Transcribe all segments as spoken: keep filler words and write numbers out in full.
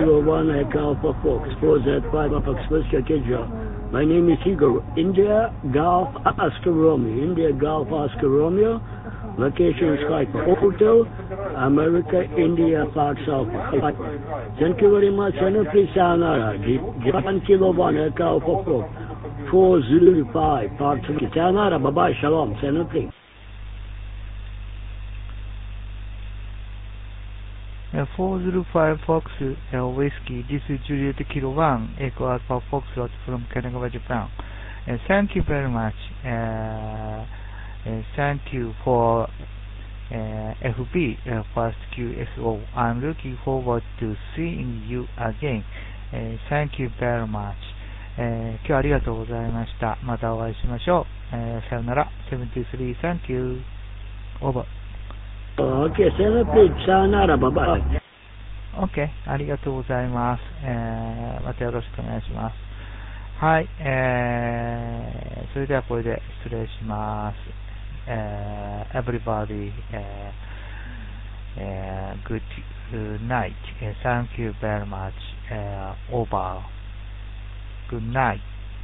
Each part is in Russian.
one Echo Alpha Fox, four Z five Fox Kedra. My name is Igor. India Golf Oscar Romeo. India Golf Oscar Romeo. Location is Skype. Hotel America India Fox Alpha. Thank you very much. And please sayonara. Japan Kilo one Echo Alpha Fox, four zero five Fox. Sayonara. Bye bye. Shalom. Sayonara please. Uh, four zero five Fox uh, Whiskey, this is Juliet Kilo one, Echo Alpha Foxtrot from Kanagawa, Japan. Uh, thank you very much. Uh, uh, thank you for uh, F B, uh, first Q S O. I'm looking forward to seeing you again. Uh, thank you very much. Uh, 今日はありがとうございました。またお会いしましょう。Uh, さよなら。セブンティースリー Thank you. Over. Okay, sayonara please. Sayonara. Bye bye. OK、ありがとうございます。えー、またよろしくお願いします。はい、えー、それではこれで失礼します。えー、everybody、えーえー、good night. Thank you very much. えー、over. Good night.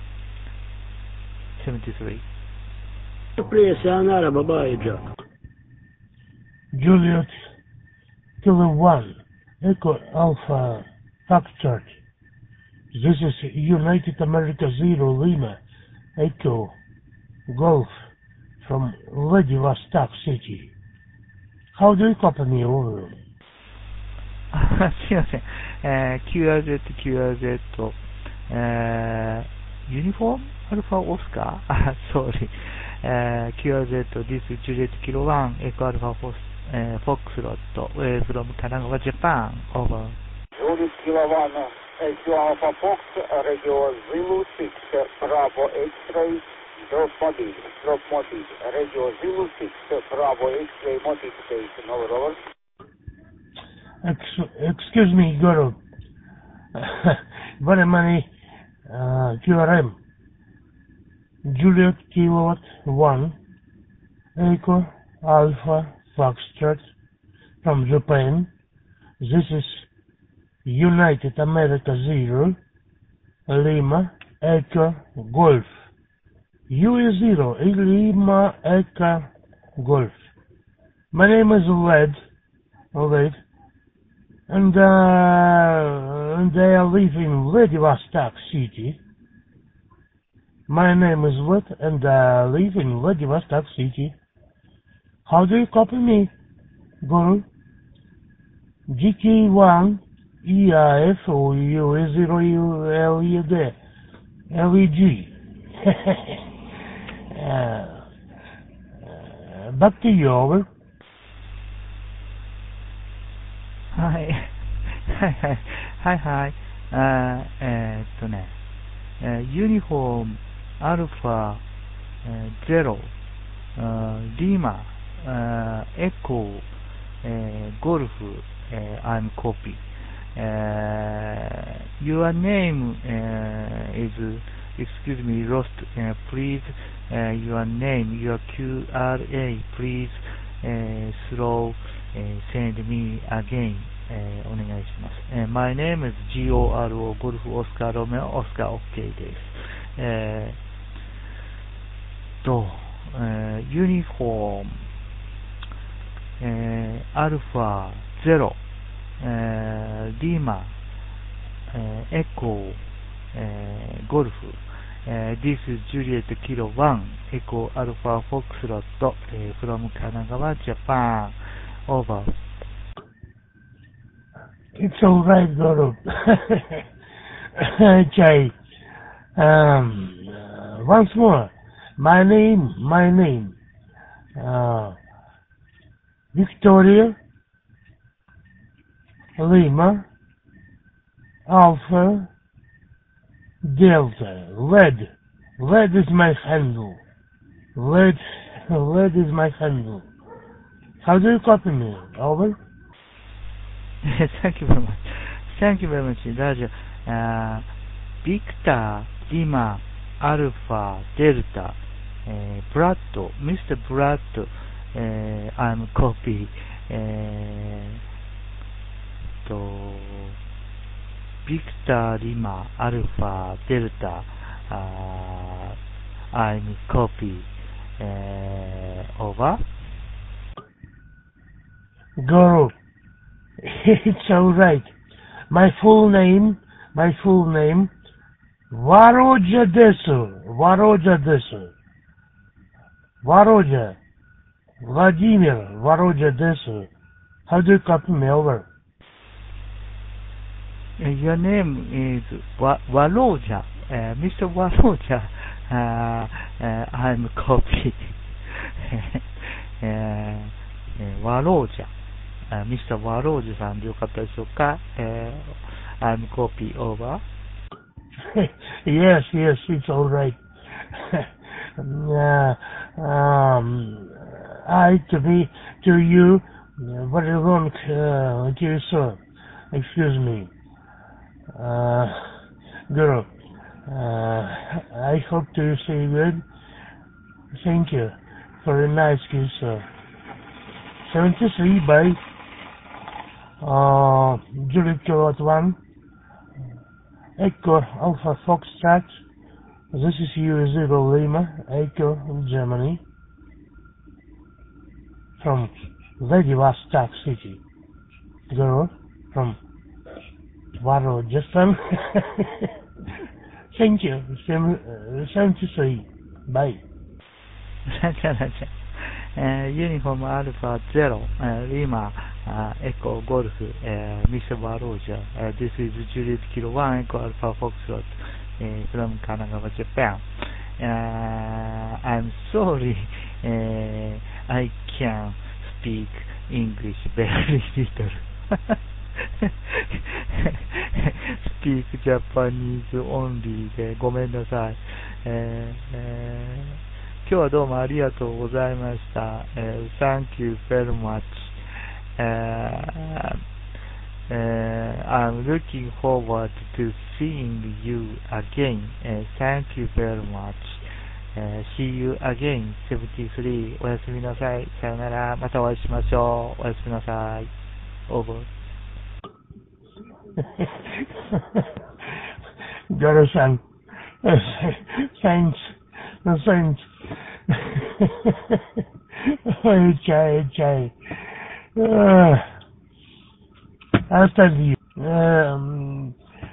セブンティースリー Please, sayonara. Bye bye. Juliet Kilo one, Echo Alpha Foxtrot. This is United America Zero Lima, Echo Golf from Vladivostok City. How do you copy me over? すいません。えー、キューアールゼット、キューアールゼット、えー、ユニフォームアルファオスカーあ、sorry。えー、キューアールゼット、this is Juliet Kilo one, Echo Alpha Fox, uh, Foxtrot, uh, from Kanagawa, Japan. Over. Juliet Kilo one, Echo Alpha Fox, Radio Zulu six, Bravo X-Ray, drop mobile, drop mobile, Radio Zulu six, Bravo X-Ray mobile station. Over, over. Ex- excuse me, Guru. Very many uh, Q R M. Juliet Kilo one, Echo Alpha Foxtrot from Japan. This is United America Zero, Lima, Echo Golf. U is Zero, Lima, Echo Golf. My name is Led, Led, and, uh, and I live in Vladivostok City. My name is Led, and I live in Vladivostok City. How do you copy me, Guru? G K one, E I F O U zero U L E D, L E G. uh, uh, back to you, over. はい。はいはい。はいはい。あーえーっとね、えーユニフォーム、アルファ、えーゼロ、あーリマ、あーエコー、えーゴルフ、えー I'm copy. えー your name えー is, excuse me, lost. えー please, えー your name, your キューアールエー, please, えー slow, えー send me again. えーお願いします。えー my name isジオアールオー ゴルフオスカーロメオオスカー OK です。えーと、えーユニフォーム、えーアルファゼロ、えーリマ、えーエコー、えーゴルフ、えー This is Juliet Kilo one, Echo Alpha Foxtrot, えー from Kanagawa, Japan. Over. It's all right, Guru. Okay. Um, uh, once more, my name, my name, uh, Victoria, Lima, Alpha, Delta, lead. Lead is my handle. Lead, lead is my handle. How do you copy me? Over? Thank you very much. Thank you very much, Roger. Uh, Victor, Lima, Alpha, Delta, uh, Brad, Mister Brad, uh, I'm copy. Uh, to Victor Lima Alpha Delta. Uh, I'm copy. Uh, over. Guru, it's all right. My full name, my full name, Varoja Desu, Varoja Desu, Varoja, Vladimir Varoja Desu. How do you copy me over? Uh, your name is Va- Varoja, uh, Mister Varoja. Uh, uh, I'm copy. uh, uh, Varoja, uh, Mister Varoja さんでよかったでしょうか？ uh, I'm copy over. Yes, yes, it's all right. uh, um, I to be to you, very long, uh, dear sir. Excuse me. Uh, Guru, uh, I hope to say good. Thank you for a nice kiss, sir. seventy-three by uh, Juliet Kilowatt one, Echo Alpha Foxtrot. This is U zero Lima, Echo, Germany, from Vladivostok City. Guru, from Varoja. Thank you. seventy-three. Bye. ユニフォームアルファゼロ、リマ、エコゴルフ、ミスターバロージャ、This is Juliet Kilo one, Echo Alpha Foxtrot, from Kanagawa, Japan. Uh, I'm sorry, uh, I can speak English very little. Speak Japanese only でごめんなさい。えーえー今日はどうもありがとうございました。Uh, thank you very much. Uh, uh, I'm looking forward to seeing you again. Uh, thank you very much. Uh, see you again. セブンティースリー おやすみなさい。さよなら。またお会いしましょう。おやすみなさい。Over. Guru-san, thanks, thanks. Oh, chai, chai. Uh, I'll tell you. Um,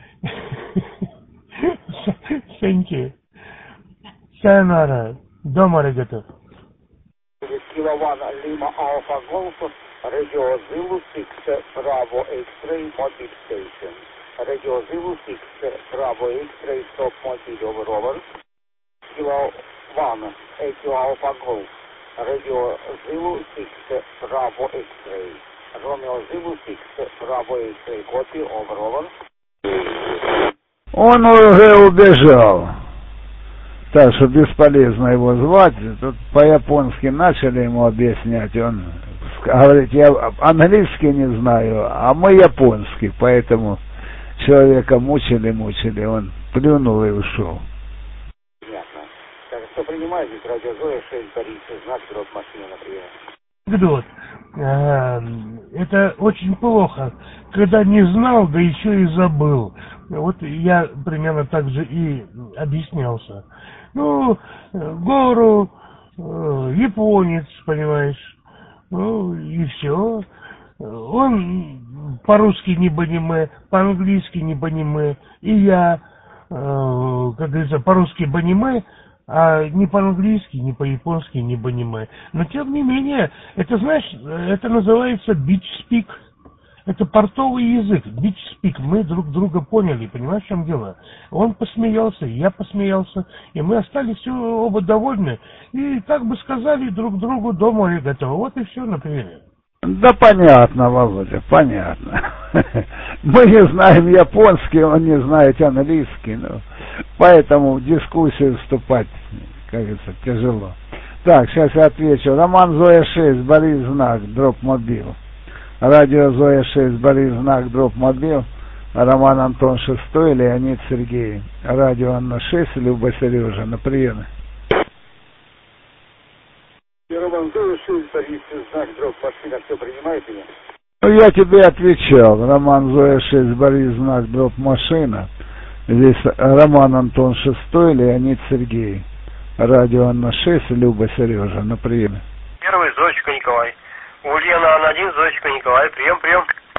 thank you. Sayonara. Domo arigato. Kilo one Lima Alpha Golf, Radio Zulu six, Bravo X-ray Mobile Station. Radio Zulu six, Bravo X-ray Stop Mobile, over, over. Kilo one, Echo Alpha Golf, Radio Zulu six, Bravo X-ray. Romeo Zulu six, Bravo X-ray, copy, over, over. Он уже убежал. Так что бесполезно его звать. Тут по-японски начали ему объяснять. Он говорит, я английский не знаю, а мы японский. Поэтому человека мучили-мучили. Он плюнул и ушел. Понятно. Так, что принимает здесь радио Зоя шесть, Борис, знак, дробь машины, например. Анекдот. Это очень плохо, когда не знал, да еще и забыл. Вот я примерно так же и объяснялся. Ну, Гору, японец, понимаешь, ну и все. Он по-русски не баниме, по-английски не баниме, и я, как говорится, по-русски баниме, а не по-английски, не по-японски, не баниме. Но тем не менее, это, знаешь, это называется beach speak. Это портовый язык, beach speak. Мы друг друга поняли, понимаешь, в чем дело? Он посмеялся, я посмеялся, и мы остались все оба довольны. И, как бы сказали друг другу, дома и готово. Вот и все, например. Да понятно, Володя, понятно. Мы не знаем японский, он не знает английский, ну, поэтому в дискуссию вступать, как говорится, тяжело. Так, сейчас я отвечу. Роман Зоя шесть, Борис Знак, дроп мобил. Радио Зоя шесть, Борис Знак, дроп мобил. Роман Антон шестой, Леонид Сергей. Радио Анна шесть, Люба Сережа. На приеме. Роман Зоя шесть, Борис Знак, дроп машина, все принимаете меня? Ну, я тебе отвечал. Роман Зоя шесть, Борис Знак, дроп машина. Здесь Роман Антон шестой, Леонид Сергей. Радио Анна шесть, Люба Сережа, на приеме. Первый, Зоечка Николай. Ульяна Анна один, Зоечка Николай. Прием, прием.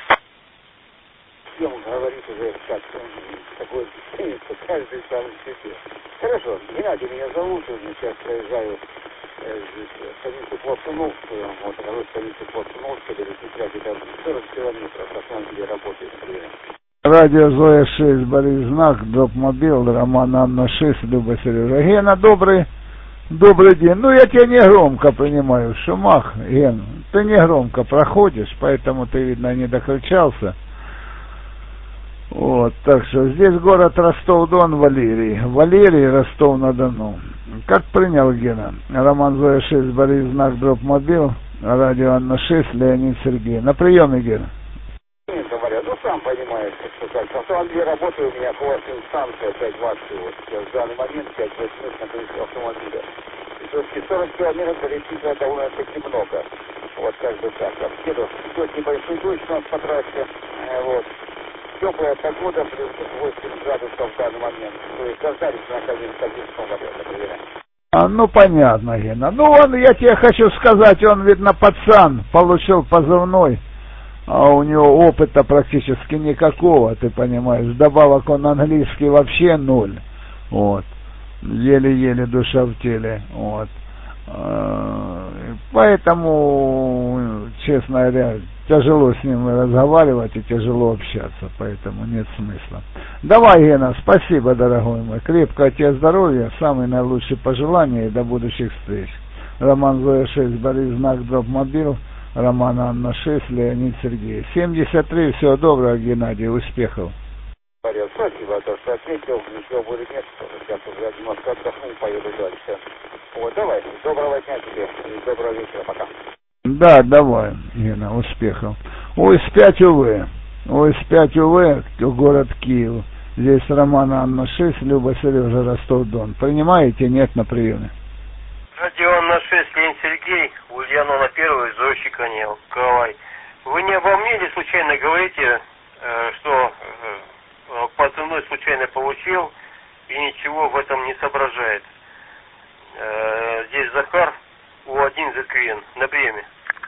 Всем говорит уже как такой, каждый сам себе. Хорошо, Геннадий меня зовут, сейчас проезжаю станицу Пластуновскую, вот, второй станицу Пластуновскую, до Петра, где-то сорок километров, на самом деле, работает время. Радио Зоя шесть, Борис Знак, дроп мобил, Роман Анна шесть, Люба Сережа. Гена, добрый, добрый день. Ну, я тебя не громко принимаю в шумах, Ген. Ты не громко проходишь, поэтому ты, видно, не докричался. Вот, так что здесь город Ростов-Дон, Валерий. Валерий, Ростов-на-Дону. Как принял, Гена? Роман Зоя шесть, Борис Знак, дроп мобил, радио Анна шесть, Леонид Сергей. На приеме, Гена. Говорят, ну сам понимаешь, что как. На самом деле работаю у меня классная станция пять ватт, вот сейчас в данный момент пять восемь на колесо автомобиля. И все-таки сорок километров долетит довольно-таки много. Вот как бы так. Объеду. Идет небольшой дождь у нас по трассе. Вот. Теплая погода, плюс восемь градусов в данный момент. То есть дождались наконец-то например. А, ну понятно, Гена. Ну он, я тебе хочу сказать, он, видно, пацан, получил позывной. А у него опыта практически никакого, ты понимаешь. Вдобавок он английский вообще ноль. Вот. Еле-еле душа в теле. Вот. Поэтому, честно говоря, тяжело с ним разговаривать и тяжело общаться. Поэтому нет смысла. Давай, Гена, спасибо, дорогой мой. Крепкого тебе здоровья, самые наилучшие пожелания и до будущих встреч. Роман Зоя шесть, Борис Знак, дроп мобил. Роман Анна шесть, Леонид Сергей. семьдесят три, всего доброго, Геннадий, успехов. Спасибо, то, что отметил, ничего будет нет, сейчас уже немножко отдохну, поеду дальше. Вот, давай, доброго дня тебе и доброго вечера, пока. Да, давай, Гена, успехов. Ой, спять, увы. Ой, спять, увы, город Киев. Здесь Роман Анна шесть, Люба Сережа, Ростов-Дон. Принимаете? Нет, на приеме. Радио Анна шесть, Леонид Сергей, Ульяна на первый, Зойщика Николай. Вы не обо мне ли случайно говорите, э, что э, позывной случайно получил и ничего в этом не соображает? Э, здесь Захар, У один Заквен, на приеме.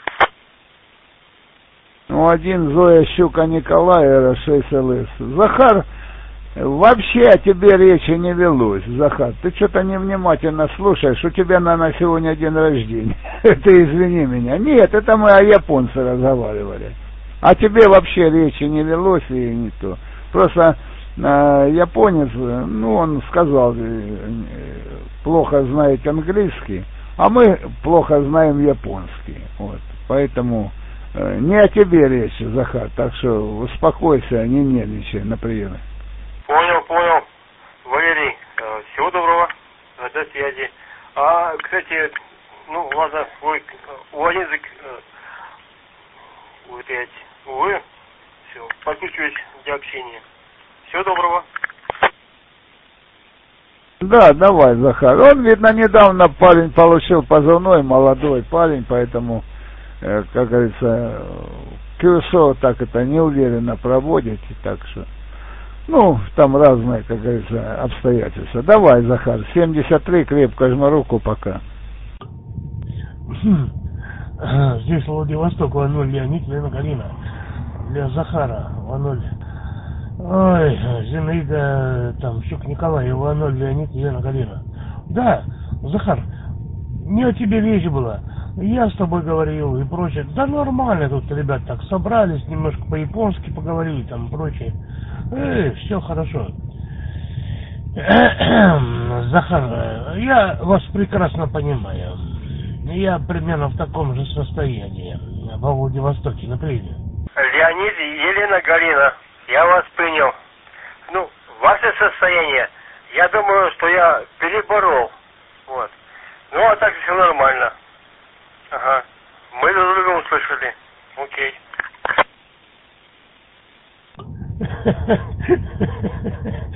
У один Зоя Щука Николай, Р шесть Л С. Захар, вообще о тебе речи не велось, Захар. Ты что-то невнимательно слушаешь, у тебя, наверное, сегодня день рождения. Ты извини меня. Нет, это мы о японце разговаривали. О тебе вообще речи не велось и не то. Просто э, японец, ну, он сказал, э, плохо знает английский, а мы плохо знаем японский. Вот. Поэтому э, не о тебе речь, Захар. Так что успокойся, не нервничай на приеме. Понял, понял. Валерий, всего доброго, до связи. А, кстати, ну ладно, вы, у один язык, вы опять, увы, все, подключусь для общения. Всего доброго. Да, давай, Захар. Он, видно, недавно парень получил позывной, молодой парень, поэтому, э, как говорится, КЮСО так это неуверенно проводит, так что... Ну, там разные, как говорится, обстоятельства. Давай, Захар, семьдесят три, крепко жму руку, пока. Здесь Владивосток, Ваноль, Леонид, Лена, Галина. Для Захара, Ваноль. Ой, Зинаида, там, Щук Николай, Ваноль, Леонид, Лена, Галина. Да, Захар, не о тебе речь была. Я с тобой говорил и прочее. Да нормально тут, ребят, так собрались, немножко по-японски поговорили, там, и прочее. Эй, все хорошо. Захар, я вас прекрасно понимаю. Я примерно в таком же состоянии во Владивостоке, например. Леонид и Елена Галина, я вас принял. Ну, ваше состояние, я думаю, что я переборол. Вот. Ну, а так все нормально. Ага. Мы друг друга услышали. Окей.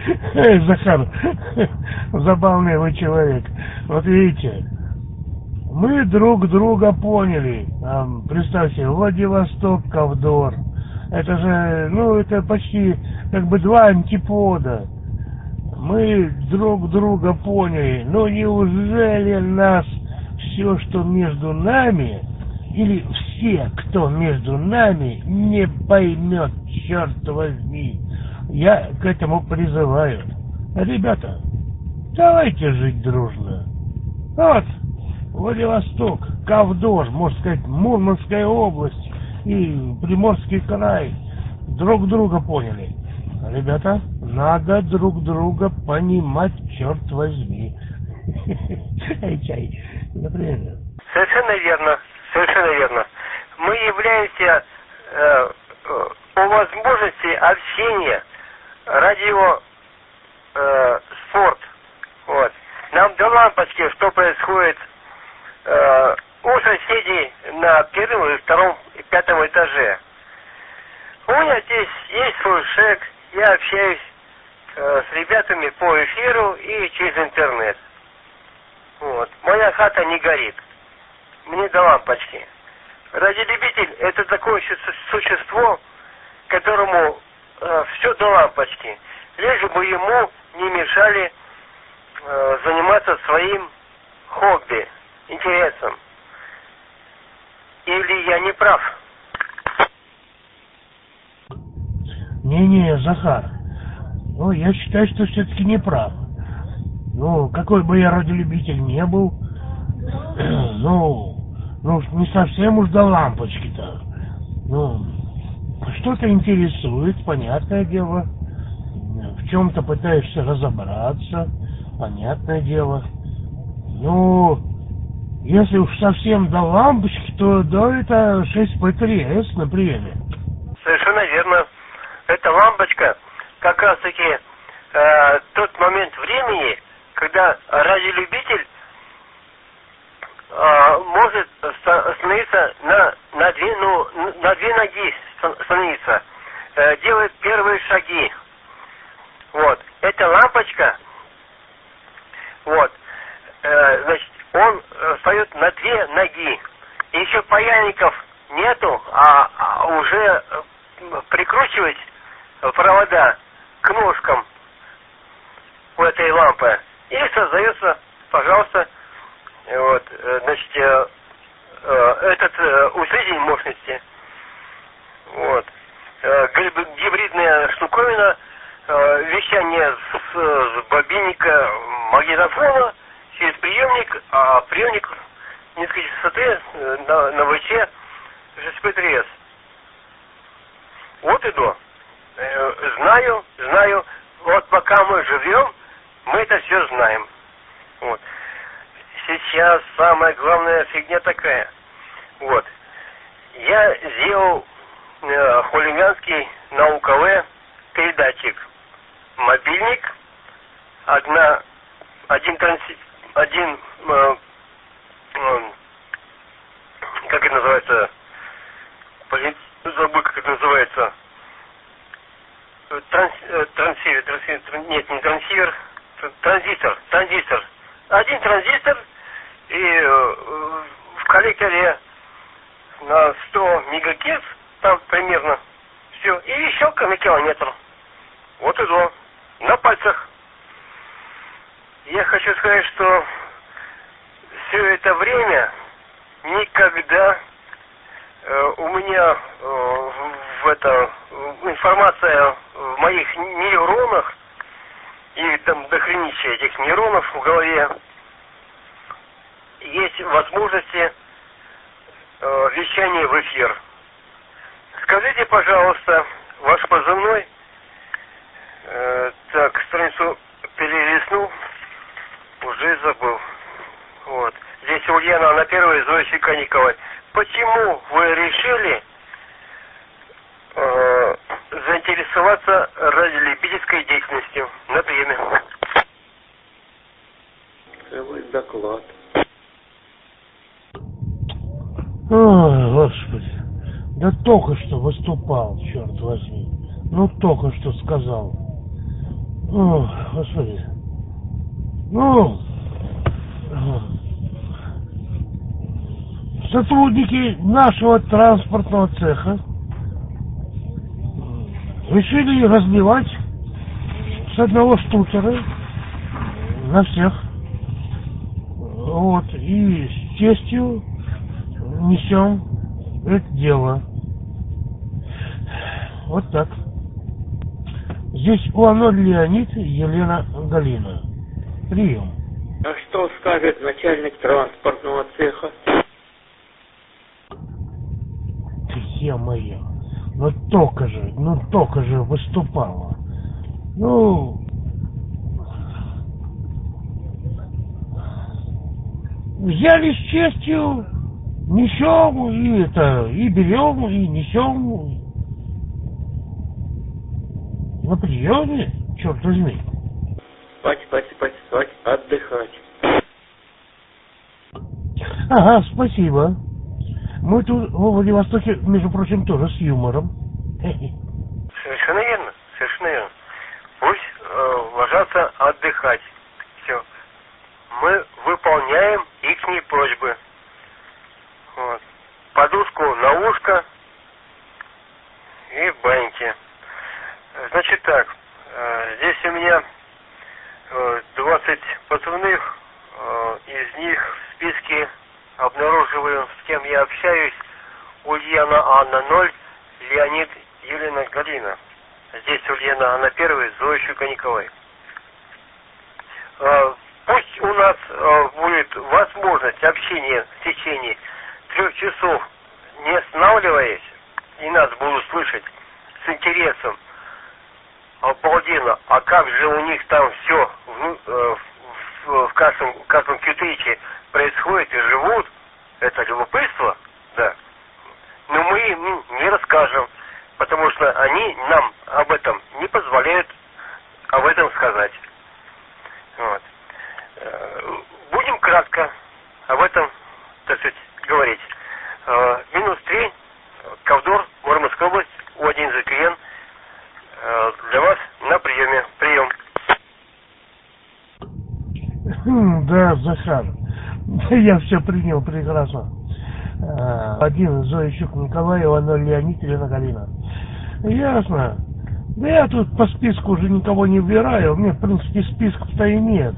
Захар, забавный вы человек. Вот видите, Мы друг друга поняли. Там, представьте, Владивосток, Ковдор. Это же, ну, это почти как бы два антипода. Мы друг друга поняли. Но неужели нас все, что между нами, или все, кто между нами, не поймет, черт возьми? Я к этому призываю. Ребята, давайте жить дружно. Вот, Владивосток, Ковдор, можно сказать, Мурманская область и Приморский край друг друга поняли. Ребята, надо друг друга понимать, черт возьми. Эй, чай, например. Совершенно верно, совершенно верно. Мы являемся э, э, по возможности общения, радио, э, спорт. Вот. Нам до лампочки, что происходит э, у соседей на первом, втором и пятом этаже. У меня здесь есть свой шек, я общаюсь э, с ребятами по эфиру и через интернет. Вот. Моя хата не горит. Мне до лампочки. Радиолюбитель — это такое существо, которому э, все до лампочки. Лишь бы ему не мешали э, заниматься своим хобби, интересом. Или я не прав? Не-не, Захар, ну, я считаю, что все-таки не прав. Ну, какой бы я радиолюбитель не был, ну, ну, не совсем уж до лампочки-то. Ну, что-то интересует, понятное дело. В чем-то пытаешься разобраться, понятное дело. Ну, если уж совсем до лампочки, то да, это шесть пэ три эс, например. Совершенно верно. Эта лампочка как раз-таки э, тот момент времени, когда радиолюбитель э, может становиться на, на, две, ну, на две ноги, становиться, э, делает первые шаги. Вот. Эта лампочка, вот, э, значит, он встает на две ноги. И еще паяльников нету, а, а уже прикручивать провода к ножкам у этой лампы. И создается, пожалуйста, вот, значит, э, э, этот э, усилитель мощности. Вот. Э, гибридная штуковина, э, вещание с, с бобинника магнитофона через приемник, а приемник низкой частоты э, на, на вэ че шесть пэ три эс. Вот и до. Э, знаю, знаю. Вот пока мы живем, мы это все знаем. Вот. Сейчас самая главная фигня такая. Вот. Я сделал э, хулиганский на у ка вэ передатчик. Мобильник, одна, один транси, один, э, э, как это называется, блин, забыл, как это называется, Транс, трансивер, трансивер, нет, не трансивер, транзистор, транзистор. Один транзистор и э, в коллекторе на сто мегагерц, там примерно, все, и еще на километр. Вот и до, на пальцах. Я хочу сказать, что все это время никогда э, у меня э, в это информация в моих нейронах, и там дохренища этих нейронов в голове, есть возможности э, вещания в эфир. Скажите, пожалуйста, ваш позывной. Э, так, страницу перелистнул, уже забыл. Вот. Здесь Ульяна на первой, Зоя Щеканиковой. Почему вы решили э, заинтересоваться радиолюбительской деятельностью на время? Целый доклад. Ой, Господи. Да только что выступал, черт возьми. Ну, только что сказал. Ой, Господи. Ну, сотрудники нашего транспортного цеха решили разливать с одного штуцера на всех. Вот. И с честью несем это дело. Вот так. Здесь Уаноль Леонид и Елена Галина. Прием. А что скажет начальник транспортного цеха? Е моя, ну только же, ну только же выступала. Ну, взяли с честью, несем, и это, и берем, и несем. На приеме, черт возьми. Спать, спать, спать, спать, отдыхать. Ага, спасибо. Мы тут во Владивостоке, между прочим, тоже с юмором. Совершенно верно, совершенно верно. Пусть э, ложатся отдыхать. Все. Мы выполняем ихние просьбы. Вот. Подушку на ушко и баньки. Значит так, э, здесь у меня э, двадцать позывных, э, из них в списке обнаруживаю, с кем я общаюсь: Ульяна Анна ноль, Леонид Елена Галина. Здесь Ульяна Анна первая, Зоя Щука Николай. Э, пусть у нас э, будет возможность общения в течение трех часов, не останавливаясь, и нас будут слышать с интересом. Обалденно. А как же у них там все в, э, в, в каждом, в каждом кютриче происходит и живут? Это любопытство, да. Но мы им не расскажем, потому что они нам об этом не позволяют об этом сказать. Вот. Будем кратко об этом, так сказать, говорить. Минус три, Ковдор, Мурманская область, У один зэ ка эн. Для вас на приеме. Прием. Да, Захар. Я все принял прекрасно. Один Зоя Щук Николай, Иванов Леонид, Елена Галина. Ясно. Да я тут по списку уже никого не выбираю. У меня, в принципе, списков-то и нет.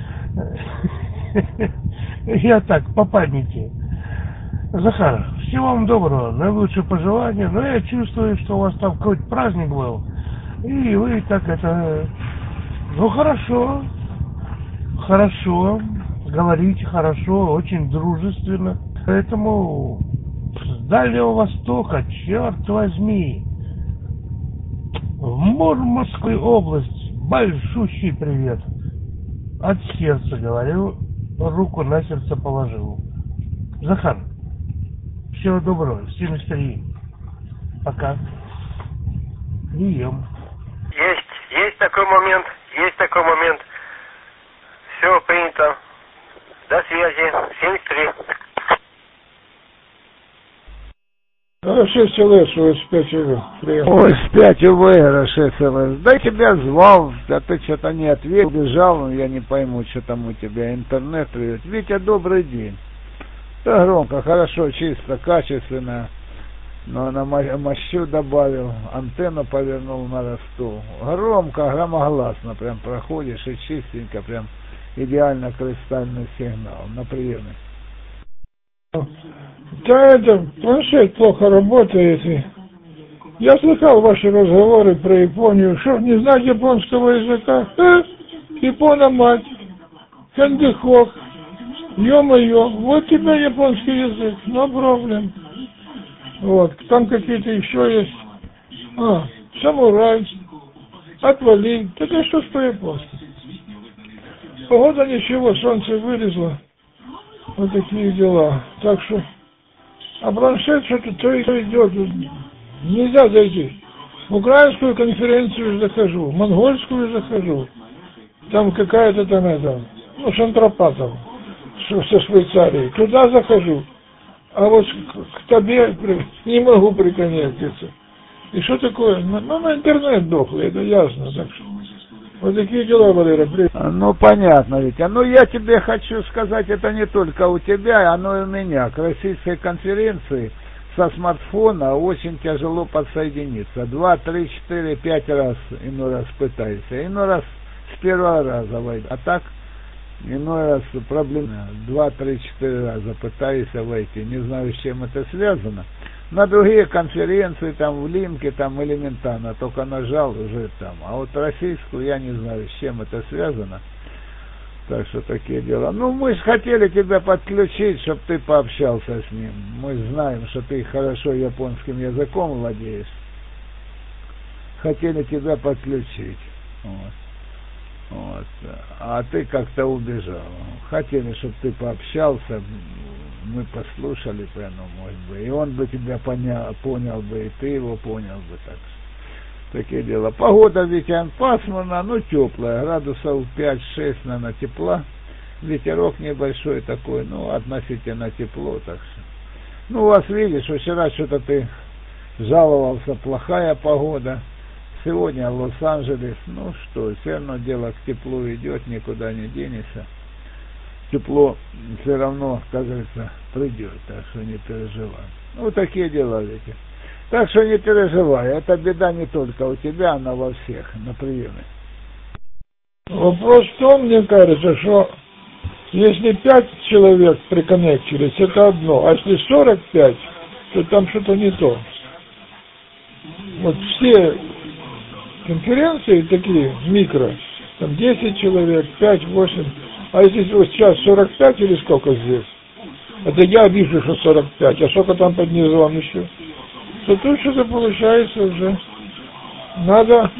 Я так, по памяти. Захар, всего вам доброго, наилучшие пожелания. Но я чувствую, что у вас там какой-то праздник был. И вы так это... Ну, хорошо. Хорошо. Говорите хорошо, очень дружественно. Поэтому с Дальнего Востока, черт возьми, в Мурманскую область большущий привет. От сердца говорю, руку на сердце положил. Захар, всего доброго, семьдесят три. Пока. Прием. Есть, есть такой момент, есть такой момент. Все принято. До связи. семьдесят три. шесть эл эс, ой, пять эл эс. Ой, пять эл, шесть эл эс. Да тебя звал, а ты что-то не ответил, бежал, я не пойму, что там у тебя интернет. Витя, добрый день. Да громко, хорошо, чисто, качественно. Но на мощу добавил, антенну повернул на росту. Громко, громогласно прям проходишь и чистенько, прям идеально кристальный сигнал на приеме. Да, это, планшет плохо работает. И я слыхал ваши разговоры про Японию. Что, не знать японского языка? Э, Япона мать, Хэндихок, ё-моё, вот тебе японский язык, no problem. Вот, там какие-то еще есть. А, самурай, отвали. Так а что ж по-японски? Погода ничего, солнце вылезло. Вот такие дела. Так что, а планшет что-то то и то идет. Нельзя зайти. В украинскую конференцию захожу, в монгольскую захожу. Там какая-то там это, ну, Шантропатов со Швейцарии. Туда захожу. А вот к, к тебе не могу приконектиться. И что такое? Ну, на интернет дохлый, это ясно. Так что Вот такие дела, Валера. Привет. Ну, понятно, Витя. Ну, я тебе хочу сказать, это не только у тебя, оно и у меня. К российской конференции со смартфона очень тяжело подсоединиться. Два, три, четыре, пять раз иной раз пытайся. Иной раз с первого раза войти. А так, иной раз проблема. Два, три, четыре раза пытайся войти. Не знаю, с чем это связано. На другие конференции, там, в линке, там, элементарно, только нажал уже там. А вот российскую я не знаю, с чем это связано. Так что такие дела. Ну, мы же хотели тебя подключить, чтобы ты пообщался с ним. Мы знаем, что ты хорошо японским языком владеешь. Хотели тебя подключить. Вот. Вот. А ты как-то убежал. Хотели, чтобы ты пообщался, мы послушали бы, ну, может быть, и он бы тебя понял, понял бы, и ты его понял бы. Так что такие дела. Погода, Витян, пасмурно, ну, теплая, градусов пять-шесть, наверное, тепла. Ветерок небольшой такой, ну, относительно тепло, так что. Ну, у вас, видишь, вчера что-то ты жаловался, плохая погода. Сегодня Лос-Анджелес, ну что, все равно дело к теплу идет, никуда не денешься. Тепло все равно, как говорится, придет, так что не переживай. Ну, такие дела, Витя. Так что не переживай, эта беда не только у тебя, она во всех, на приеме. Вопрос в том, мне кажется, что если пять человек приконнектились, это одно, а если сорок пять, то там что-то не то. Вот все конференции такие, микро, там десять человек, пять, восемь, а если вот сейчас сорок пять или сколько здесь, это я вижу, что сорок пять, а сколько там под низом еще, то тут что-то получается уже, надо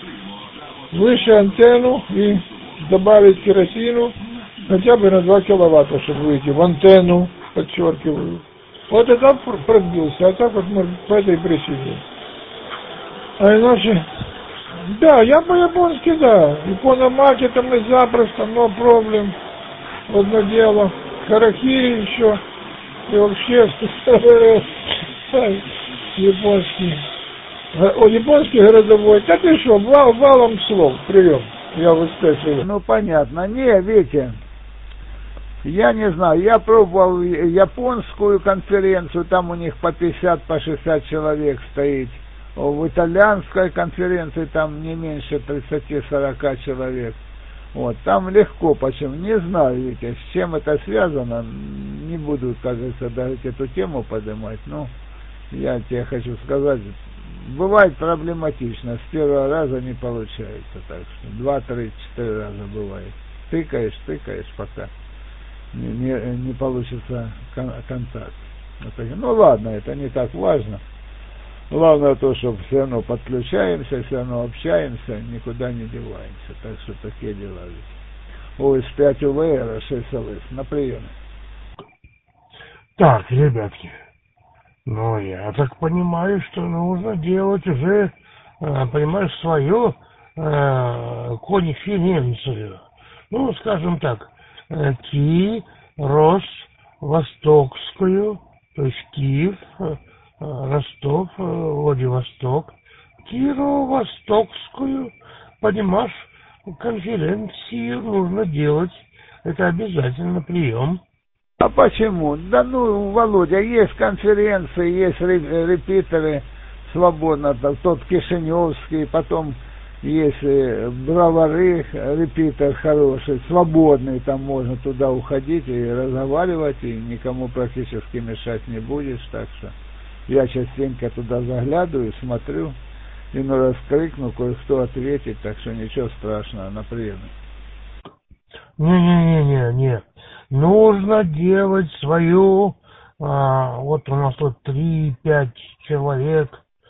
выше антенну и добавить керосину хотя бы на два киловатта, чтобы выйти в антенну, подчеркиваю. Вот это пробился, а так вот может по этой причине. А иначе, да, я по-японски, да. Япономаки там мы запросто, но проблем. Одно дело. Харакири еще. И вообще, японский. О, японский городовой. Да ты что, вал, валом слов. Прием. Я вот спрашиваю. Ну, понятно. Не, Витя, я не знаю, я пробовал японскую конференцию, там у них по пятьдесят, по шестьдесят человек стоит. В итальянской конференции там не меньше тридцать-сорок человек. Вот, там легко, почему? Не знаю, Витя, с чем это связано, не буду, как говорится, даже эту тему поднимать, но я тебе хочу сказать, бывает проблематично, с первого раза не получается, так что два, три, четыре раза бывает. Тыкаешь, тыкаешь, пока не, не, не получится кон- контакт. Вот, ну ладно, это не так важно. Главное то, что все равно подключаемся, все равно общаемся, никуда не деваемся. Так что такие дела. ОС пять УВР, шесть ЛС, на приеме. Так, ребятки, ну я так понимаю, что нужно делать уже, понимаешь, свою э, конференцию. Ну, скажем так, Ки, Рос, Востокскую, то есть Киев, Ростов, Владивосток, Кирово-Востокскую, понимаешь, конференцию нужно делать, это обязательно прием. А почему? Да ну, Володя, есть конференции, есть репитеры свободно, тот Кишиневский, потом есть Бровары, репитер хороший, свободный, там можно туда уходить и разговаривать, и никому практически мешать не будешь, так что я частенько туда заглядываю, смотрю, иной раз крикну, кое-кто ответит, так что ничего страшного, на приеме. Не-не-не-не-не, нужно делать свою, а, вот у нас тут три-пять человек,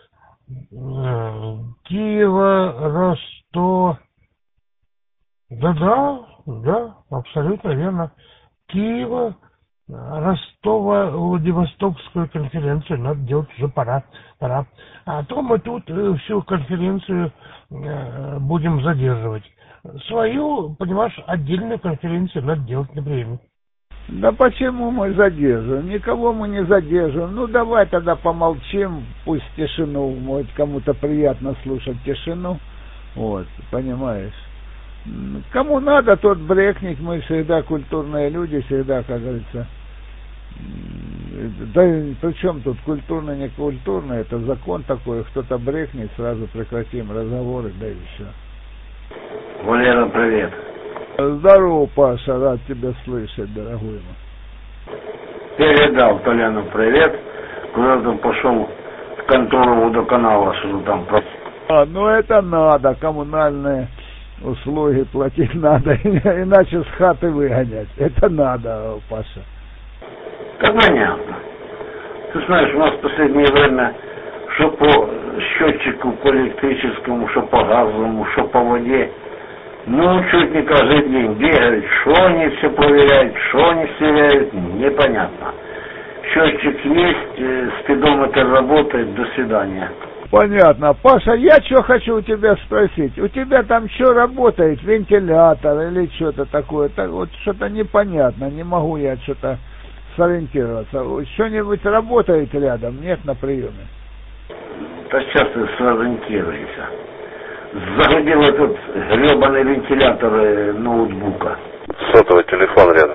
Киева, Ростов, да-да, да, абсолютно верно, Киева, Ростова, Владивостокскую конференцию надо делать уже пора, пора. А то мы тут всю конференцию э, будем задерживать. Свою, понимаешь, отдельную конференцию надо делать на приеме. Да почему мы задерживаем? Никого мы не задерживаем. Ну давай тогда помолчим, пусть тишину, может кому-то приятно слушать тишину. Вот, понимаешь. Кому надо, тот брекнет, мы всегда культурные люди, всегда, как говорится. Да при чем тут культурно, не культурно, это закон такой, кто-то брекнет, сразу прекратим разговоры, да и все. Валера, привет. Здорово, Паша, рад тебя слышать, дорогой мой. Передал Толяну привет, куда-то пошел в контору водоканала, что там. А, ну это надо, коммунальные услуги платить надо, иначе с хаты выгонять. Это надо, Паша. Да понятно. Ты знаешь, у нас в последнее время что по счетчику, по электрическому, что по газовому, что по воде, ну, чуть не каждый день бегают, что они все проверяют, что они сверяют, непонятно. Счетчик есть, спидометр работает, до свидания. Понятно. Паша, я что хочу у тебя спросить. У тебя там что работает, вентилятор или что-то такое? Так, вот что-то непонятно, не могу я что-то сориентироваться. Что-нибудь работает рядом, нет на приеме? Да сейчас ты сориентируйся. Загудел этот гребаный вентилятор ноутбука. Сотовый телефон рядом.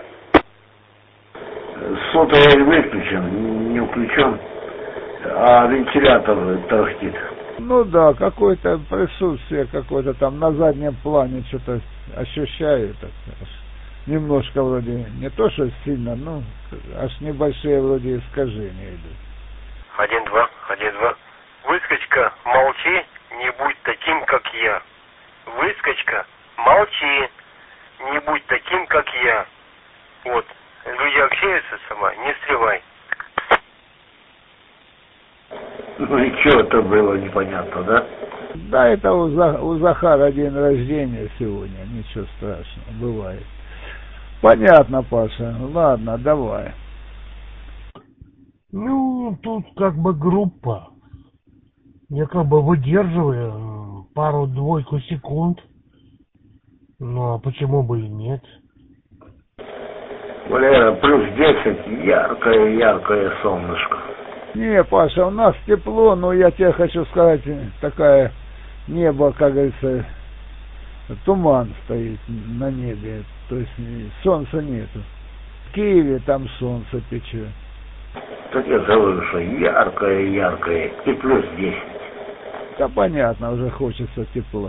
Сотовый выключен, не включен, а вентилятор торчит. Ну да, какое-то присутствие какое-то там на заднем плане что-то ощущаю. Так, немножко вроде, не то что сильно, ну, аж небольшие вроде искажения идут. Один-два, один-два. Выскочка, молчи, не будь таким, как я. Выскочка, молчи, не будь таким, как я. Вот, люди общаются сама, не сливай. Ну и что это было, непонятно, да? Да, это у, Зах- у Захара день рождения сегодня, ничего страшного, бывает. Понятно, Паша, ладно, давай. Ну, тут как бы группа. Я как бы выдерживаю пару-двойку секунд. Ну, а почему бы и нет? Валера, плюс десять, яркое-яркое солнышко. Не, Паша, у нас тепло, но я тебе хочу сказать, такая небо, как говорится, туман стоит на небе, то есть солнца нету. В Киеве там солнце печет. Так я говорю, что яркое-яркое и плюс десять. Да понятно, уже хочется тепла.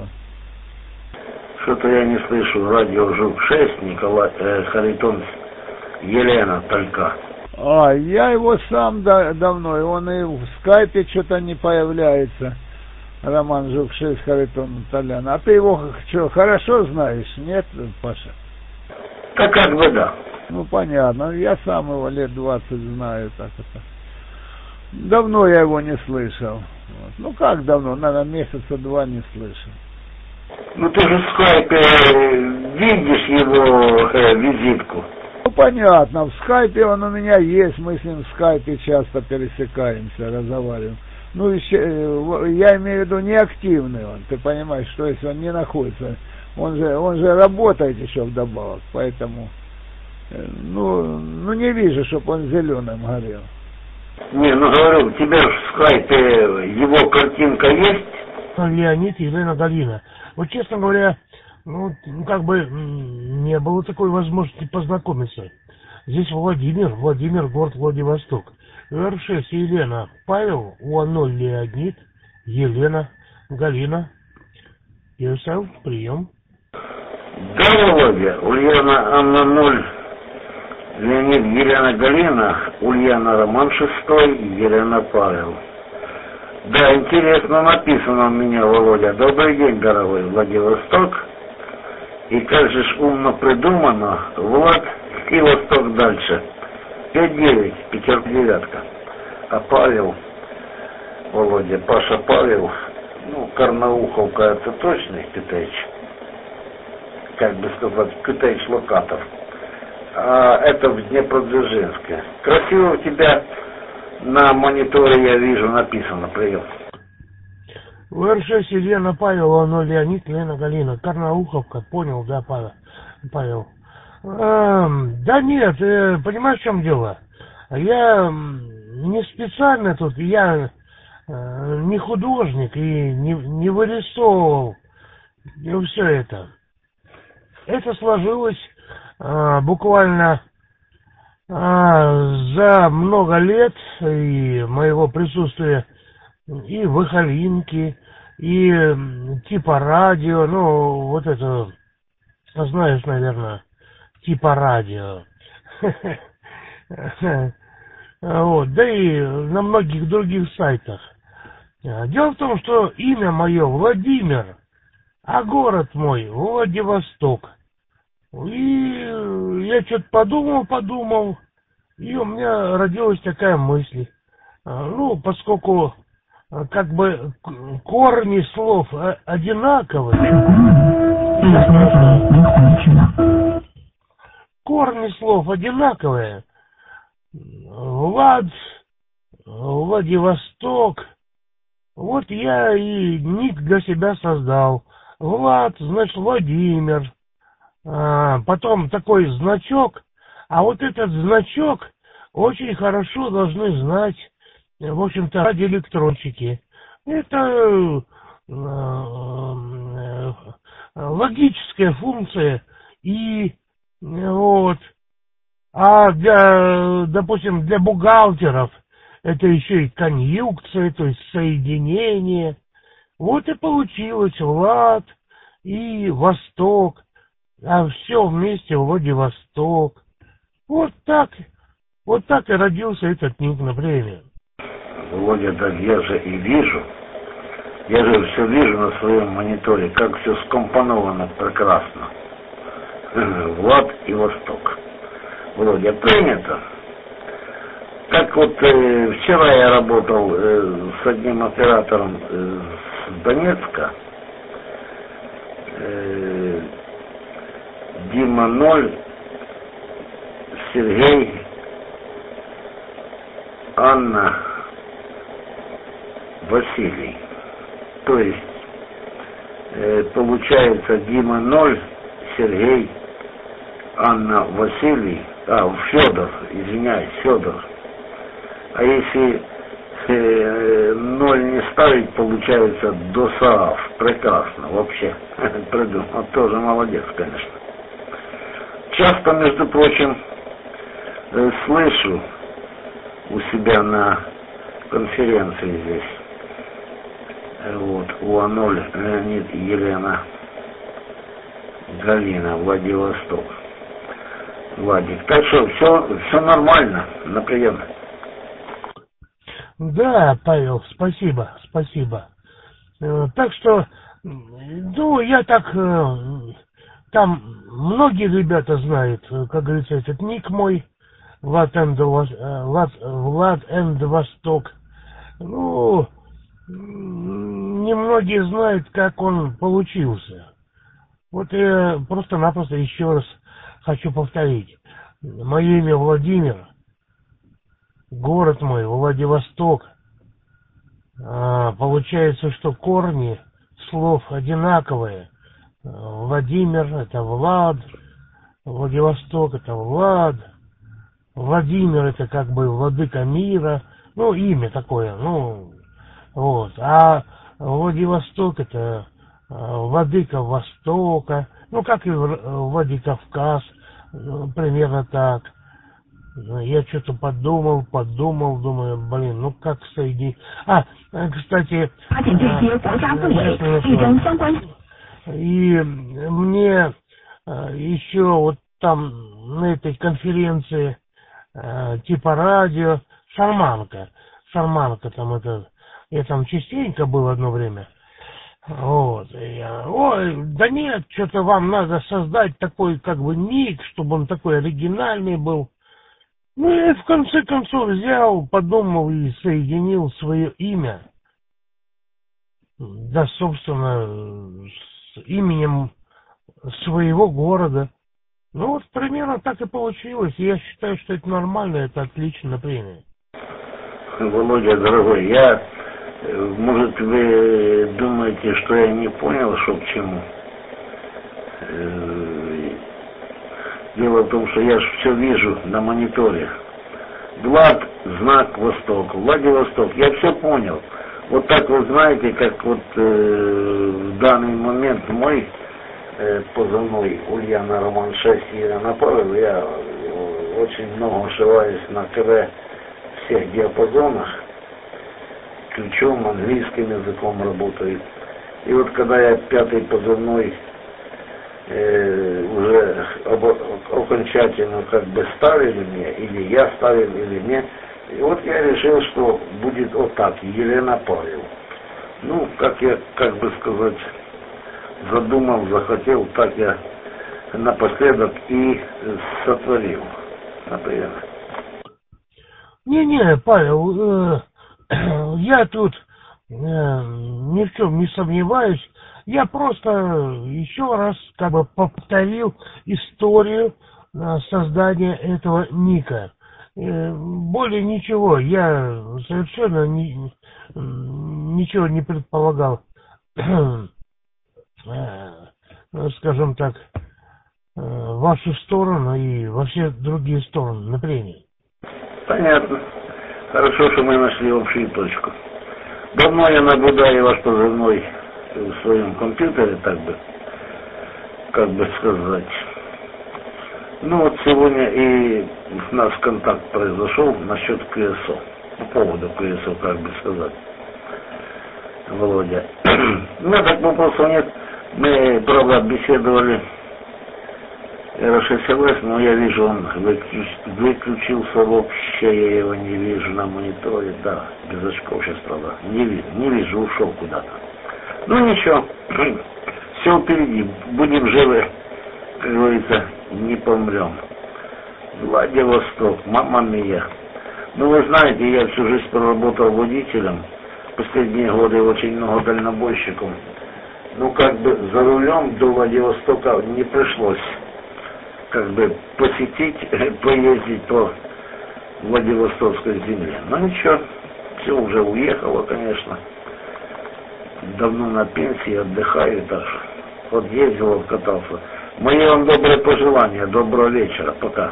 Что-то я не слышу радио Жук шесть, Николай э, Харитон, Елена только. А, я его сам да, давно, и он и в скайпе что-то не появляется. Роман Жук шесть, Харитон Толян. А ты его что, хорошо знаешь, нет, Паша? Да как бы да. Ну понятно, я сам его лет двадцать знаю, так это. Давно я его не слышал. Вот. Ну как давно, наверное, месяца два не слышал. Ну ты же в скайпе видишь его э, визитку. Ну понятно, в скайпе он у меня есть, мы с ним в скайпе часто пересекаемся, разговариваем. Ну еще, я имею в виду неактивный он, ты понимаешь, что если он не находится, он же, он же работает еще вдобавок, поэтому, ну, ну не вижу, чтобы он зеленым горел. Не, ну говорю, у тебя же в скайпе его картинка есть? Леонид и Елена Галина. Вот честно говоря, ну, как бы не было такой возможности познакомиться. Здесь Владимир, Владимир, город Владивосток. эр шесть Елена, Павел, УА-ноль Леонид, Елена, Галина. Ярослав, прием. Да, Володя, Ульяна Анна ноль, Леонид Елена Галина, Ульяна Роман шестой, Елена Павел. Да, интересно написано у меня, Володя. Добрый день, дорогой Владивосток. И как же ж умно придумано, Влад и Восток дальше. пять девять, пятерка девятка. А Павел, Володя, Паша Павел, ну, Карнауховка, это точный Китайч. Как бы сказать, Китайч Локатов. А это в Днепродзержинске. Красиво у тебя на мониторе, я вижу, написано. Прием. эр шесть Елена, Павел, УА-ноль Леонид, Лена Галина. Карнауховка, понял, да, Павел? Павел. Эм, да нет, э, понимаешь, в чем дело? Я не специально тут, я э, не художник и не, не вырисовывал все это. это сложилось а, буквально а, за много лет и моего присутствия и в Ихалинке, и типа радио, ну, вот это, знаешь, наверное, типа радио. Вот, да и на многих других сайтах. Дело в том, что имя мое Владимир, а город мой Владивосток. И я что-то подумал, подумал, и у меня родилась такая мысль. Ну, поскольку как бы корни слов одинаковые, корни слов одинаковые, Влад, Владивосток, вот я и ник для себя создал. Влад, значит, Владимир. А, потом такой значок. А вот этот значок очень хорошо должны знать, в общем-то, радиоэлектронщики. Это э, э, логическая функция. И вот. А для, допустим, для бухгалтеров это еще и конъюнкция, то есть соединение. Вот и получилось Влад и Восток. А все вместе Владивосток. Вот так. Вот так и родился этот ник, например. Володя, да я же и вижу. Я же все вижу на своем мониторе, как все скомпоновано прекрасно. Влад и Восток. Володя, принято. Как вот э, вчера я работал э, с одним оператором э, с Донецка. Э, Дима ноль, Сергей, Анна, Василий. То есть э, получается Дима ноль, Сергей, Анна, Василий, а, Федор, извиняюсь, Федор. А если э, ноль не ставить, получается ДОСААФ. Прекрасно, вообще. Придумал. Тоже молодец, конечно. Часто, между прочим, э, слышу у себя на конференции здесь. Э, вот, у А ноль Леонид и Елена, Галина, Владивосток. Владик. Так что все, все нормально, например. Да, Павел, спасибо, спасибо. Э, так что, ну, я так, э, там многие ребята знают, как говорится, этот ник мой, Влад энд Влад, Влад энд Восток. Ну, немногие знают, как он получился. Вот я просто-напросто еще раз хочу повторить. Мое имя Владимир, город мой Владивосток. А, получается, что корни слов одинаковые. Владимир — это Влад, Владивосток — это Влад, Владимир — это как бы владыка мира, ну, имя такое, ну, вот. А Владивосток — это владыка Востока, ну, как и Владикавказ, примерно так. Я что-то подумал, подумал, думаю, блин, ну как соединить. А, кстати, и мне еще вот там на этой конференции типа радио Шарманка, Шарманка там это, я там частенько был одно время. Вот, я, ой, да нет, что-то вам надо создать такой как бы ник, чтобы он такой оригинальный был. Ну, я в конце концов взял, подумал и соединил свое имя, да, собственно, с именем своего города. Ну, вот примерно так и получилось. Я считаю, что это нормально, это отлично, например. Володя, дорогой, я, может, вы думаете, что я не понял, что к чему? Дело в том, что я же все вижу на мониторе. Влад, знак Восток, Владивосток, я все понял. Вот так вы знаете, как вот э, в данный момент мой э, позывной Ульяна Роман шесть Елена Павел, я очень много ошиваюсь на КВ всех диапазонах, ключом, английским языком работаю. И вот когда я пятый позывной э, уже об, окончательно как бы ставили мне, или я ставил, или нет, и вот я решил, что будет вот так, Елена Павел. Ну, как я, как бы сказать, задумал, захотел, так я напоследок и сотворил, например. Не-не, Павел, э, я тут э, ни в чем не сомневаюсь. Я просто еще раз как бы повторил историю э, создания этого ника. Э, более ничего, я совершенно ни, ничего не предполагал, э, скажем так, э, в вашу сторону и во все другие стороны, например. Понятно. Хорошо, что мы нашли общую точку. Давно я наблюдаю ваш позывной в своем компьютере, так бы, как бы сказать. Ну вот сегодня и у нас контакт произошел насчет КСО, по поводу КСО, как бы сказать, Володя. У меня так вопросов нет. Мы, правда, беседовали эр шесть эл эс, но я вижу, он выключ, выключился вообще, я его не вижу на мониторе, да, без очков сейчас, правда, не вижу, не вижу, ушел куда-то. Ну ничего, все впереди, будем живы, как говорится, не помрем. Владивосток, мамма мия. Ну вы знаете, я всю жизнь проработал водителем, последние годы очень много дальнобойщиков. Ну как бы за рулем до Владивостока не пришлось как бы посетить, поездить по Владивостокской земле. Но ничего, все уже уехало, конечно. Давно на пенсии, отдыхаю, так что вот ездил, катался. Мои вам добрые пожелания, доброго вечера, пока.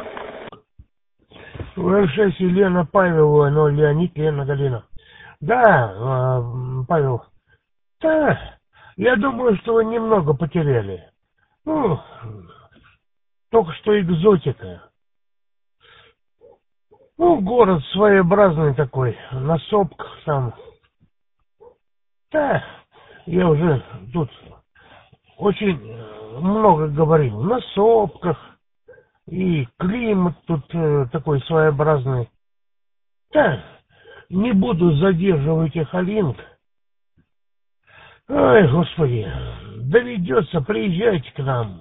эр шесть Елена Павелова, но Леонид, Лена Галина. Да, Павел, да, я думаю, что вы немного потеряли. Ну, только что экзотика. Ну, город своеобразный такой, на сопках там. Да, я уже тут очень много говорил. На сопках. И климат тут э, такой своеобразный. Да, не буду задерживать их, Алинк. Ой, господи, доведется, приезжайте к нам.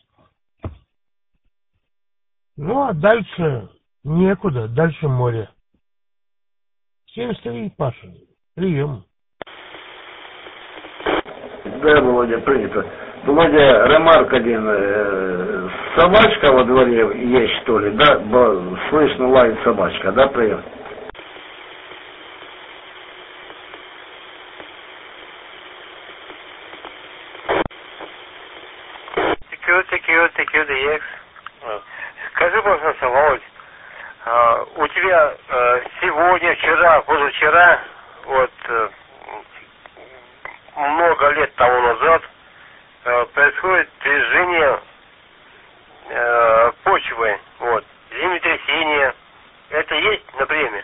Ну, а дальше некуда, дальше море. семьдесят три, Паша, прием. Да, Володя, принято. Володя, ремарк один. Э, собачка во дворе есть, что ли, да? Бо слышно лает собачка, да, прием? Security, security, security, X. Скажи, пожалуйста, Володь, а, у тебя а, сегодня, вчера, позавчера, вот а, много лет тому назад а, происходит движение а, почвы, вот, землетрясение. Это есть на время?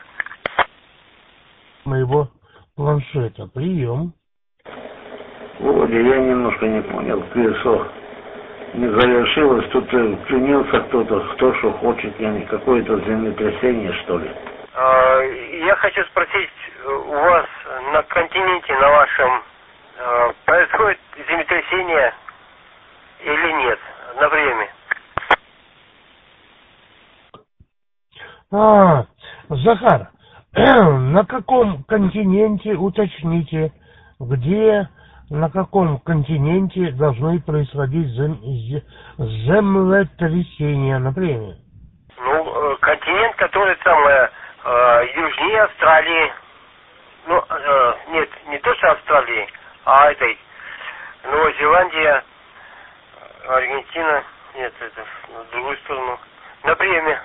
Моего планшета. Прием. Володя, я немножко не понял, КСО не завершилось, тут клянился кто-то, кто что хочет, я не какое-то землетрясение, что ли. А, я хочу спросить, у вас на континенте, на вашем, а, происходит землетрясение или нет на время? А, Захар, на каком континенте, уточните, где, на каком континенте должны происходить зем... землетрясения, например? Ну, континент, который там э, э, южнее Австралии. Ну, э, нет, не то что Австралии, а этой Новая Зеландия, Аргентина. Нет, это в другую сторону. На время.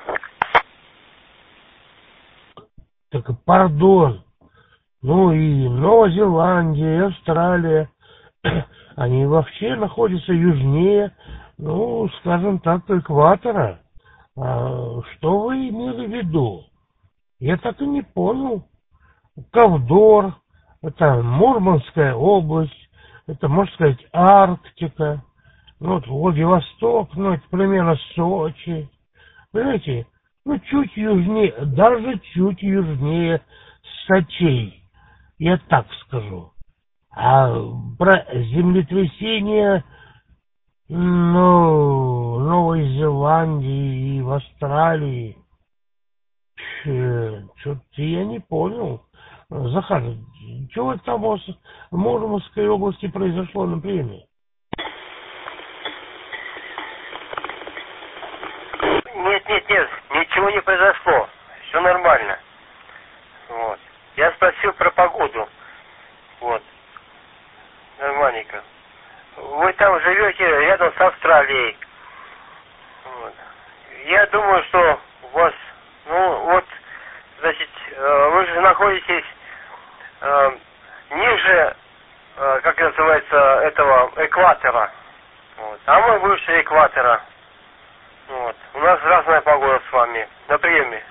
Так, пардон. Ну и Новая Зеландия, и Австралия. они вообще находятся южнее, ну, скажем так, экватора. А что вы имели в виду? Я так и не понял. Ковдор, это Мурманская область, это, можно сказать, Арктика. Ну, вот Владивосток, ну, это примерно Сочи. Понимаете, ну, чуть южнее, даже чуть южнее Сочей. Я так скажу. А про землетрясения, ну, в Новой Зеландии и в Австралии, что-то я не понял. Захар, чего там у вас в Мурманской области произошло, например? Нет, нет, нет, ничего не произошло. Все нормально. Вот. Я спросил про погоду. Вот. Нормальненько. Вы там живете рядом с Австралией. Вот. Я думаю, что у вас, ну вот, значит, вы же находитесь э, ниже, э, как называется, этого экватора. Вот. А мы выше экватора. Вот. У нас разная погода с вами на приеме.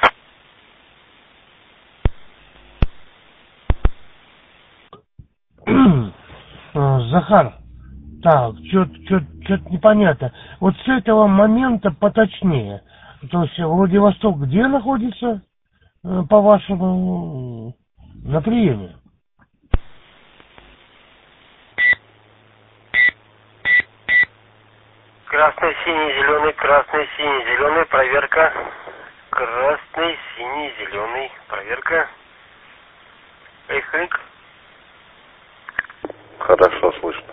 Захар, так, что-то непонятно. Вот с этого момента поточнее. То есть Владивосток где находится, по-вашему, на приеме? Красный, синий, зеленый, красный, синий, зеленый, проверка. Красный, синий, зеленый, проверка. Эйх-эйх. Хорошо слышно.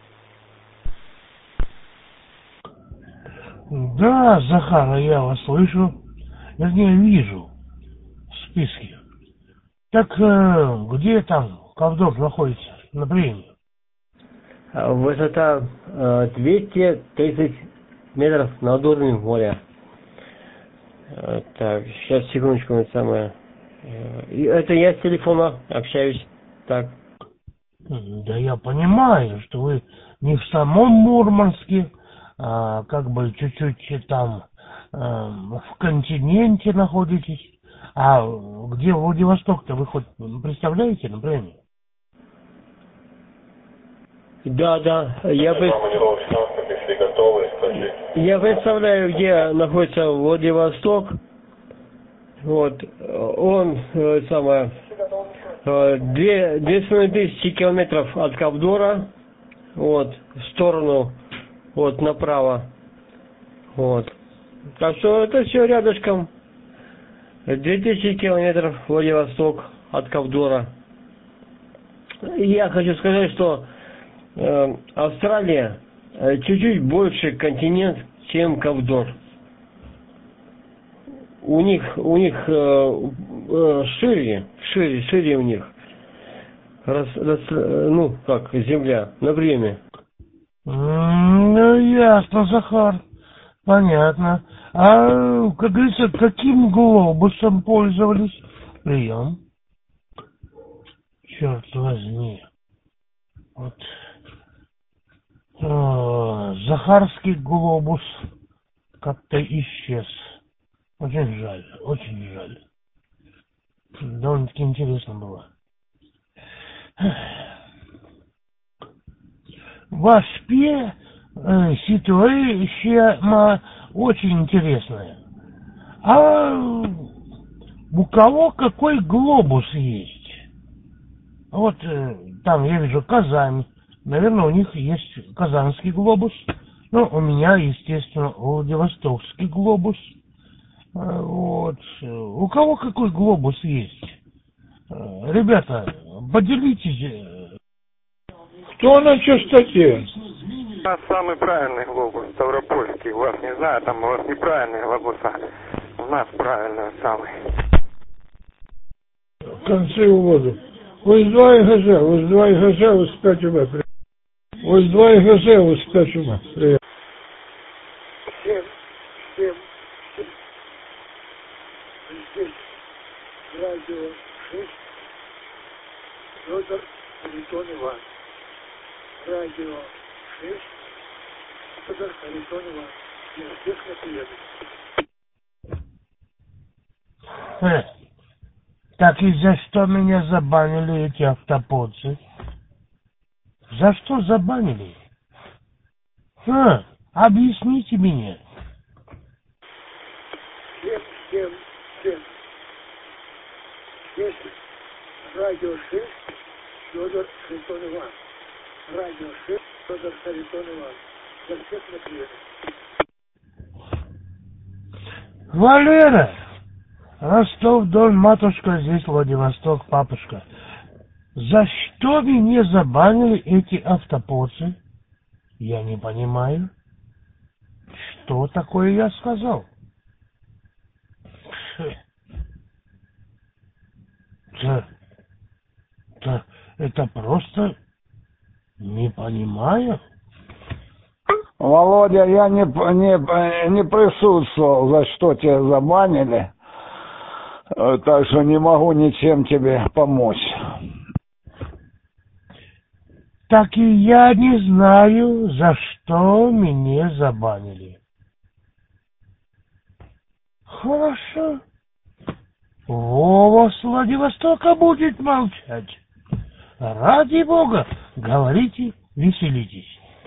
Да, Захар, я вас слышу. Вернее, вижу в списке. Так э, где там Ковдор находится на приеме? Высота э, двести тридцать метров над уровнем моря. Э, так, сейчас, секундочку, это самое. Э, это я с телефона общаюсь. Так. Да я понимаю, что вы не в самом Мурманске, а как бы чуть-чуть там э, в континенте находитесь. А где Владивосток-то вы хоть представляете, например? Да, да, я, пред... я представляю, где находится Владивосток. Вот, он, э, самое, э, две, две с половиной тысячи километров от Ковдора, вот, в сторону, вот, направо, вот. Так что это все рядышком. Две тысячи километров Владивосток от Ковдора. Я хочу сказать, что э, Австралия э, чуть-чуть больше континент, чем Ковдор. У них, у них э, э, шире, шире, шире у них. Раз, раз, ну, как, земля, на время. Ну, ясно, Захар. Понятно. А, как говорится, каким глобусом пользовались? Прием. Черт возьми. Вот. А, Захарский глобус как-то исчез. Очень жаль, очень жаль. Довольно-таки интересно было. В Аспе э, ситуация очень интересная. А у кого какой глобус есть? Вот э, там я вижу Казань. Наверное, у них есть казанский глобус. Ну, у меня, естественно, Владивостокский глобус. Э, вот. У кого какой глобус есть? Э, ребята, поделитесь. Кто на частоте? У нас самый правильный глобус, Ставропольский. У вас, не знаю, там у вас неправильные глобуса. У нас правильный самый. В конце увода. Ось два і ГЗ, ось два і ГЗ, ось п'ять УБ. Ось два і ГЗ, ось п'ять УБ. Привет. Всем, всем, всем. Здесь радио шесть. Федор Антон Иванович. радио шесть, Федор Харитонова, я всех на приеду. Э, так и за что меня забанили эти автоподцы? За что забанили? А, объясните мне. Семь, семь, семь. Здесь радио шесть, Федор Харитон Иван. Радио шесть, Федор Харитон Иван. Я всех на приеду. Валера! Ростов-Дон, матушка, здесь Владивосток, папушка. За что меня забанили эти автоподцы? Я не понимаю. Что такое я сказал? Да, да, это просто не понимаю. Володя, я не, не, не присутствовал, за что тебя забанили, так что не могу ничем тебе помочь. Так и я не знаю, за что меня забанили. Хорошо. Вова с Владивостока будет молчать. Ради Бога, говорите, веселитесь.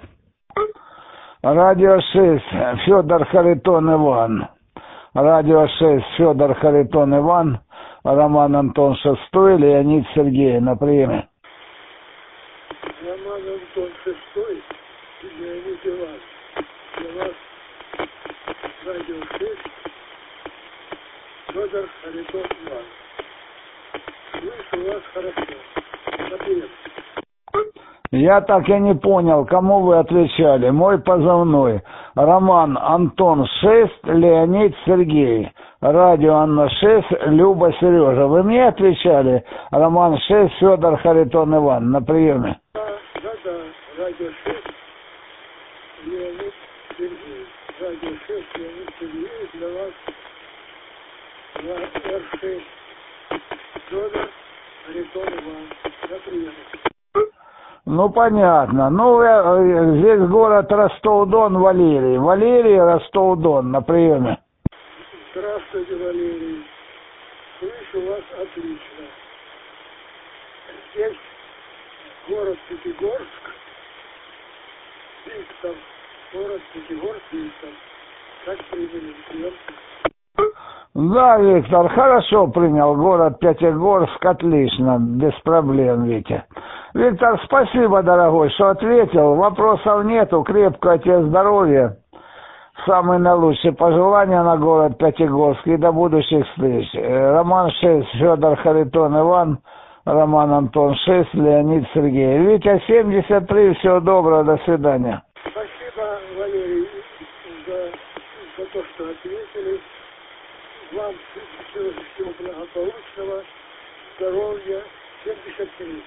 Радио шесть, Федор Харитон Иван. Радио шесть, Федор Харитон Иван. Роман Антон шестой, Леонид Сергей на приеме. Роман Антон шестой, Леонид Иван. Для вас радио шесть, Федор Харитон Иван. Слышу вас хорошо. На прием. Я так и не понял, кому вы отвечали. Мой позывной. Роман Антон шесть, Леонид Сергей. Радио Анна шесть, Люба Сережа. Вы мне отвечали? Роман шесть, Федор Харитон Иван. На приеме. Да, да, да. Радио шесть, Леонид Сергей. Радио шесть, Леонид Сергей. Для вас эр шесть, Федор Харитон Иван. На приеме. Ну, понятно. Ну, э, здесь город Ростов-Дон, Валерий. Валерий, Ростов-Дон, на приеме. Здравствуйте, Валерий. Слышу вас отлично. Здесь город Пятигорск. Виктор. Город Пятигорск, Виктор. Как приняли прием? Да, Виктор, хорошо принял. Город Пятигорск, отлично, без проблем, Витя. Виктор, спасибо, дорогой, что ответил. Вопросов нету, крепкого тебе здоровья. Самые наилучшие пожелания на город Пятигорск и до будущих встреч. Роман шесть, Федор Харитон Иван, Роман Антон шесть, Леонид Сергей. Витя семьдесят три, всего доброго, до свидания. Спасибо, Валерий, за, за то, что ответили. Вам всего, всего благополучного, здоровья, семьдесят три.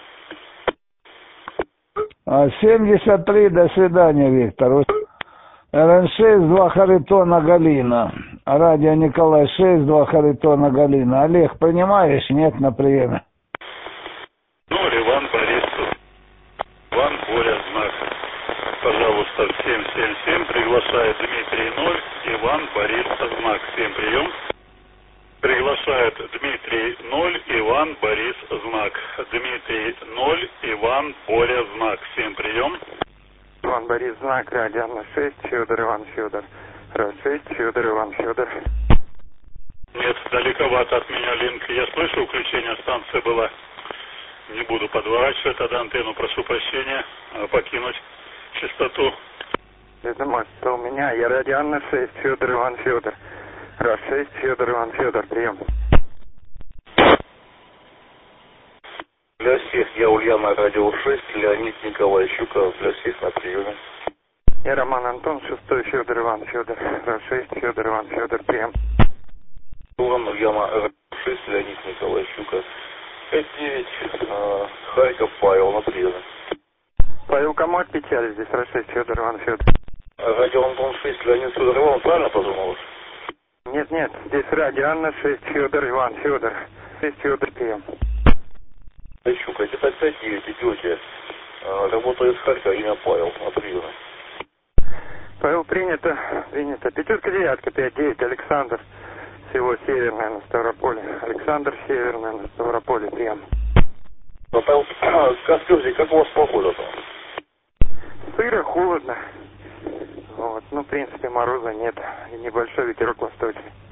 семьдесят три, до свидания, Виктор. эр эн шесть, два Харитона Галина. Радио Николай шесть, два Харитона Галина. Олег, принимаешь? Нет, на приеме. ноль, Иван Борисов. Иван Боря, знак. Пожалуйста, семь семь семь. Приглашает Дмитрий ноль, Иван Борисов, знак. Всем прием. Приглашает Дмитрий ноль, Иван Борис, знак. Дмитрий ноль, Иван Боря, знак. Всем прием. Иван Борис, знак, радио Анна шесть, Федор Иван Федор. Раз шесть, Федор Иван Федор. Нет, далековато от меня линк. Я слышу, включение станции было. Не буду подворачивать тогда антенну, прошу прощения, покинуть частоту. Это может, у меня, я радио Анна шесть, Федор Иван Федор. Раз шесть, Федор Иван Федор, прием. Для всех я Ульяна, радио шесть, Леонид Николай Щуков, для всех на приеме. Я Роман Антон, шестой, Федор Иван Федор. Раз шесть, Федор Иван Федор, прием. Ульяна, радио шесть, Леонид Николай Щуков. пять девять, э, Харьков, Павел, на приеме. Павел, кому отвечали здесь? Раз шесть, Федор Иван Федор. Радио Антон шесть, Леонид Федор Иван, правильно позвонил? Нет, нет, здесь радио Анна шесть, Федор Иван Федор. шесть, Федор, прием. Щука, это пять девять, идете. Работает из Харькова, имя Павел, от Ривны. Павел, принято, принято. Пятерка, девятка, пять, девять, Александр. Всего северное на Ставрополе. Александр, северное на Ставрополе, прием. Павел, скажите, как у вас погода там? Сыро, холодно. Вот, ну, в принципе, мороза нет. И небольшой ветерок восточный.